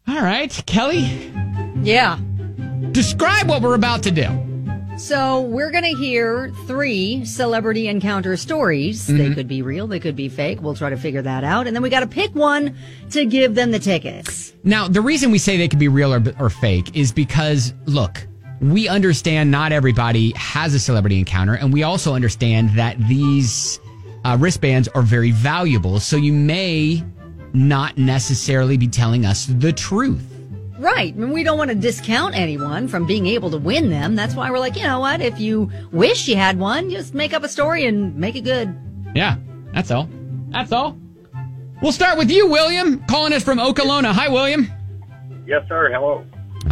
All right, Kelly. Yeah. Describe what we're about to do. So we're going to hear 3 celebrity encounter stories. They could be real. They could be fake. We'll try to figure that out. And then we got to pick one to give them the tickets. Now, the reason we say they could be real or fake is because, look, we understand not everybody has a celebrity encounter. And we also understand that these wristbands are very valuable. So you may not necessarily be telling us the truth. Right. I mean, we don't want to discount anyone from being able to win them. That's why we're like, you know what? If you wish you had one, just make up a story and make it good. Yeah, that's all. That's all. We'll start with you, William, calling us from Okolona. Hi, William. Yes, sir. Hello.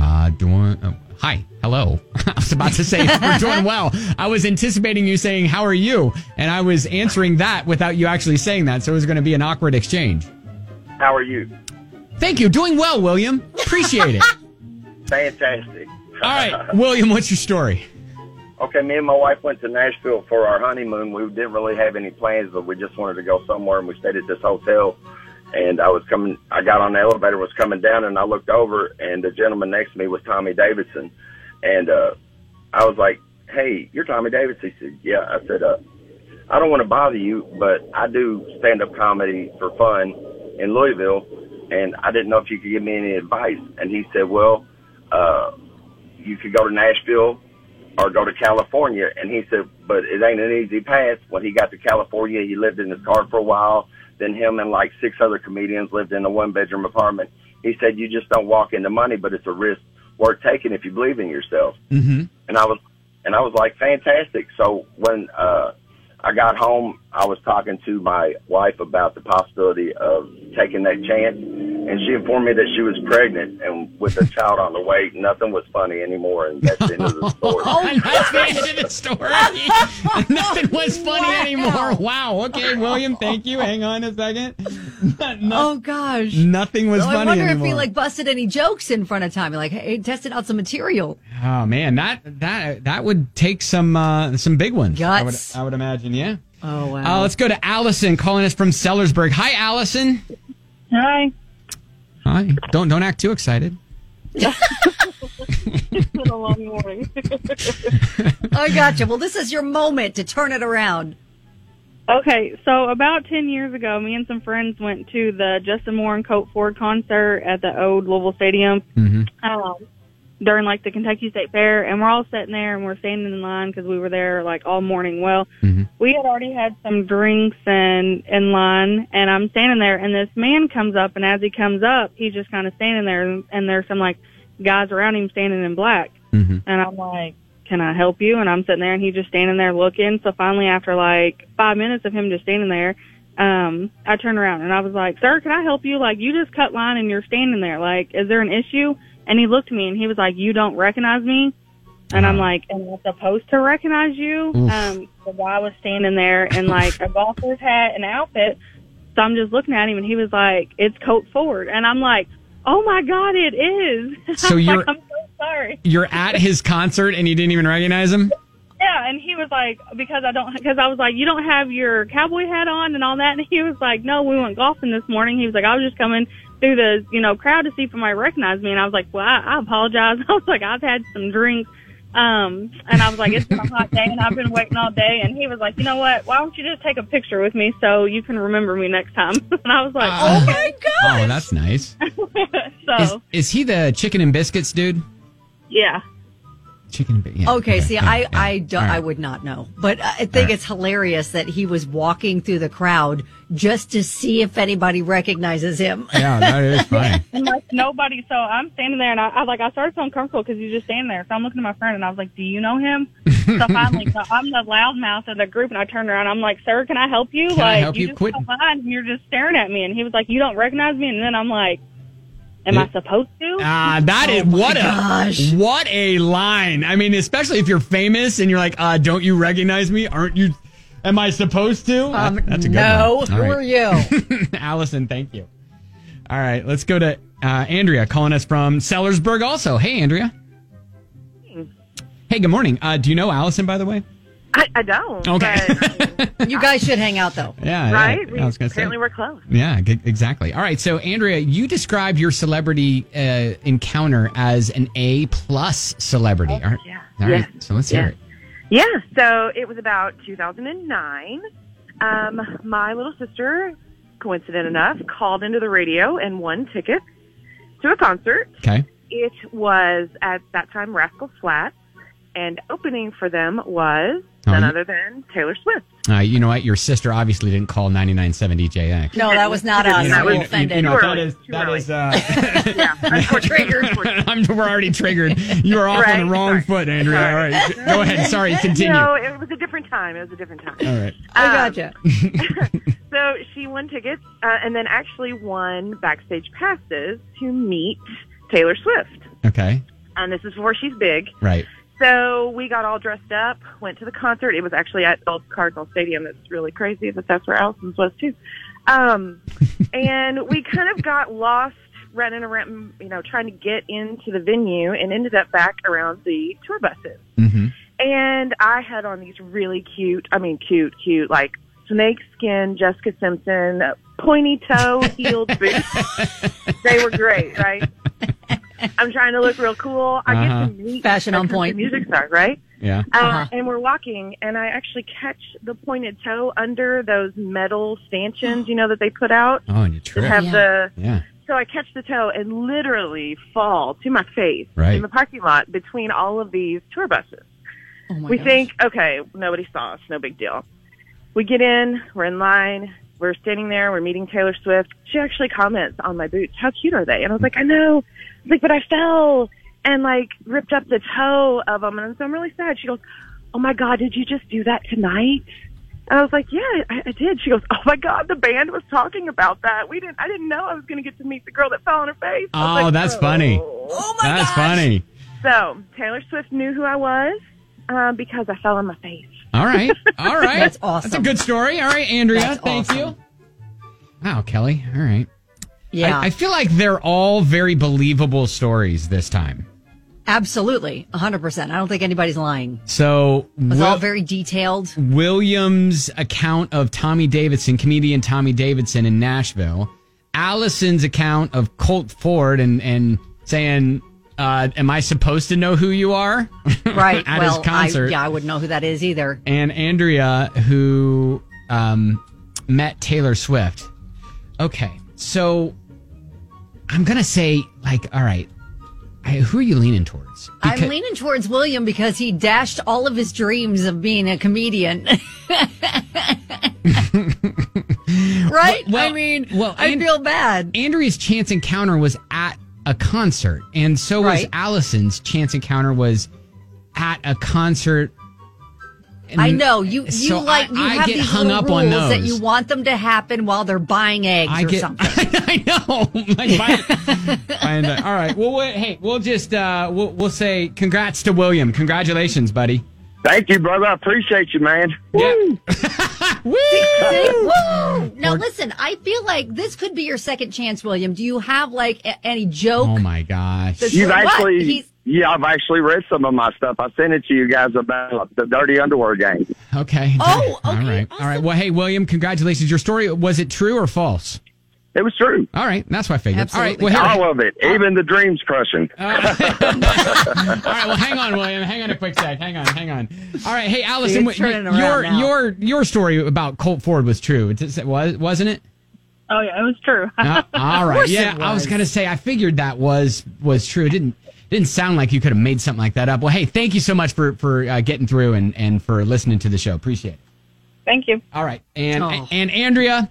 Hi. Hello. I was about to say we're doing well. I was anticipating you saying, how are you? And I was answering that without you actually saying that. So it was going to be an awkward exchange. How are you? Thank you. Doing well, William. Appreciate it. Fantastic. All right, William, what's your story? Okay, me and my wife went to Nashville for our honeymoon. We didn't really have any plans, but we just wanted to go somewhere, and we stayed at this hotel. And I got on the elevator, was coming down, and I looked over, and the gentleman next to me was Tommy Davidson. And I was like, hey, you're Tommy Davidson? He said, yeah. I said, I don't want to bother you, but I do stand-up comedy for fun in Louisville, and I didn't know if you could give me any advice. And he said, well, you could go to Nashville or go to California. And he said, but it ain't an easy path. When he got to California, he lived in his car for a while. Then him and like 6 other comedians lived in a 1-bedroom apartment. He said, you just don't walk into money, but it's a risk worth taking if you believe in yourself. Mm-hmm. And I was like, fantastic. So when I got home, I was talking to my wife about the possibility of taking that chance, and she informed me that she was pregnant, and with a child on the way, nothing was funny anymore, and that's the end of the story. That's the end of the story. Nothing was funny anymore. Wow. Okay, William, thank you. Hang on a second. Oh, gosh. Nothing was funny anymore. I wonder if he busted any jokes in front of Tommy, like, hey, tested out some material. Oh, man, that would take some big ones. Guts. I would imagine, yeah. Oh, wow. Let's go to Allison calling us from Sellersburg. Hi, Allison. Hi. Hi. Don't act too excited. It's been a long morning. I gotcha. Well, this is your moment to turn it around. Okay, so about 10 years ago, me and some friends went to the Justin Moore and Colt Ford concert at the old Louisville Stadium. Mm-hmm. During like the Kentucky State Fair, and we're all sitting there and we're standing in line because we were there like all morning. Well, we had already had some drinks and in line, and I'm standing there, and this man comes up, and as he comes up, he's just kind of standing there, and there's some like guys around him standing in black, and I'm like, can I help you? And I'm sitting there, and he's just standing there looking. So finally, after like 5 minutes of him just standing there, I turned around and I was like, sir, can I help you? Like, you just cut line and you're standing there. Like, is there an issue? And he looked at me and he was like, you don't recognize me? And I'm like, am I supposed to recognize you? The guy was standing there in like a golfer's hat and outfit. So I'm just looking at him, and he was like, it's Colt Ford. And I'm like, oh my God, it is. So I'm so sorry. You're at his concert and you didn't even recognize him? Yeah, and he was like, because I was like, you don't have your cowboy hat on and all that. And he was like, no, we went golfing this morning. He was like, I was just coming through the, crowd to see if somebody recognized me. And I was like, well, I apologize. I was like, I've had some drinks. And I was like, it's been a hot day and I've been waiting all day. And he was like, you know what? Why don't you just take a picture with me so you can remember me next time? And I was like, oh my God. Oh, that's nice. So is he the chicken and biscuits dude? Yeah. Chicken and Okay, see, yeah. I don't, I would not know, but I think it's hilarious that he was walking through the crowd just to see if anybody recognizes him. Yeah, that is funny. And like nobody, so I'm standing there and I started feeling comfortable because he's just standing there. So I'm looking at my friend and I was like, do you know him? So finally, I'm the loudmouth of the group, and I turned around. I'm like, sir, can I help you? Can like, I help you? just Quit. come on, and you're just staring at me. And he was like, you don't recognize me? And then I'm like, am I supposed to? That is what a line. I mean, especially if you're famous and you're like, don't you recognize me? Aren't you? Am I supposed to? That's a good one. Who are you? Allison, thank you. All right, let's go to Andrea calling us from Sellersburg also. Hey, Andrea. Hey, good morning. Do you know Allison, by the way? I don't. Okay. But, You guys should hang out, though. Yeah. right? I was gonna say. Apparently we're close. Yeah, exactly. All right. So, Andrea, you described your celebrity encounter as an A+ celebrity. All right. Yeah. All right. Yes. So let's hear it. Yeah, so it was about 2009. My little sister, coincident enough, called into the radio and won tickets to a concert. Okay. It was, at that time, Rascal Flatts, and opening for them was none other than Taylor Swift. You know what? Your sister obviously didn't call 99.7 DJX. No, that was not us. That was offended. Yeah, triggered. We're already triggered. You are off on the wrong foot, Andrea. All right. Go ahead. Sorry, continue. No, it was a different time. All right. I gotcha. So she won tickets and then actually won backstage passes to meet Taylor Swift. Okay. And this is before she's big. Right. So we got all dressed up, went to the concert. It was actually at Old Cardinal Stadium. It's really crazy, but that's where Allison's was too. And we kind of got lost running around, trying to get into the venue, and ended up back around the tour buses. Mm-hmm. And I had on these really cute, like snake skin Jessica Simpson, pointy toe heeled boots. They were great, right? I'm trying to look real cool. I get to meet fashion on point music star, right? Yeah. And we're walking, and I actually catch the pointed toe under those metal stanchions, that they put out. Oh, and you trip. So I catch the toe and literally fall to my face Right. in the parking lot between all of these tour buses. Oh my We gosh. think, okay, nobody saw us, no big deal. We get in, we're in line, we're standing there, we're meeting Taylor Swift. She actually comments on my boots. How cute are they? And I was like, I know. I was like, but I fell and ripped up the toe of them. And so I'm really sad. She goes, oh my God, did you just do that tonight? And I was like, yeah, I did. She goes, oh my God, the band was talking about that. I didn't know I was going to get to meet the girl that fell on her face. I was Oh, that's funny. Oh my That's gosh. funny. So Taylor Swift knew who I was because I fell on my face. All right. All right. That's awesome. That's a good story. All right, Andrea. That's Thank awesome. you. Wow, Kelly. All right. Yeah, I feel like they're all very believable stories this time. absolutely. 100%. I don't think anybody's lying. So It's all very detailed. William's account of Tommy Davidson, comedian Tommy Davidson in Nashville, Allison's account of Colt Ford and saying, am I supposed to know who you are? Right. At well, his concert. I wouldn't know who that is either. And Andrea, who met Taylor Swift. Okay, so I'm going to say, all right, who are you leaning towards? I'm leaning towards William because he dashed all of his dreams of being a comedian. Right? I feel bad. Andrea's chance encounter was at a concert, and so was Right. Allison's chance encounter was at a concert. And I know you so have get these hung little up rules on those. that you want them to happen while they're buying eggs or something. I know. All right. Well, we'll just we'll say congrats to William. Congratulations, buddy. Thank you, brother. I appreciate you, man. Yeah. Woo! Woo! Now listen, I feel like this could be your second chance, William. Do you have any joke? Oh my gosh. You've What? actually, I've actually read some of my stuff. I sent it to you guys about the dirty underwear game. Okay. Oh, All okay, right. awesome. All right. Well, hey, William, congratulations. Your story, was it true or false? It was true. All right. That's what I figured. Absolutely. All right. All of it, even the dreams crushing. All right. Well, hang on, William. Hang on a quick sec. Hang on. All right. Hey, Allison, It's turning around now. your story about Colt Ford was true. Wasn't it? Oh, yeah, it was true. All right. course Yeah, it I was was. gonna say I figured that was true. It didn't sound like you could have made something like that up. Well, hey, thank you so much for getting through and for listening to the show. Appreciate it. Thank you. All right, and Oh. and Andrea.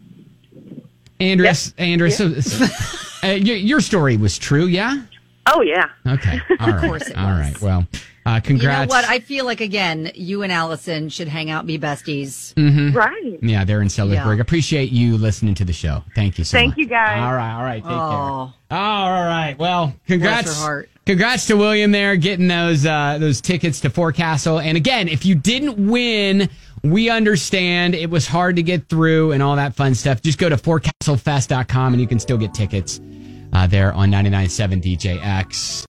So, your story was true, yeah? Oh, yeah. Okay, all right, course it all was. right. Well, congrats. You know what? I feel like, again, you and Allison should hang out, be besties. Right. Yeah, they're in Sellersburg. Yeah. Appreciate you listening to the show. Thank you so much. Thank you, guys. All right. Take Oh. care. All right. Well, congrats. Bless her heart. Congrats to William there getting those tickets to Forecastle. And again, if you didn't win, we understand it was hard to get through and all that fun stuff. Just go to forecastlefest.com and you can still get tickets there on 99.7 DJX.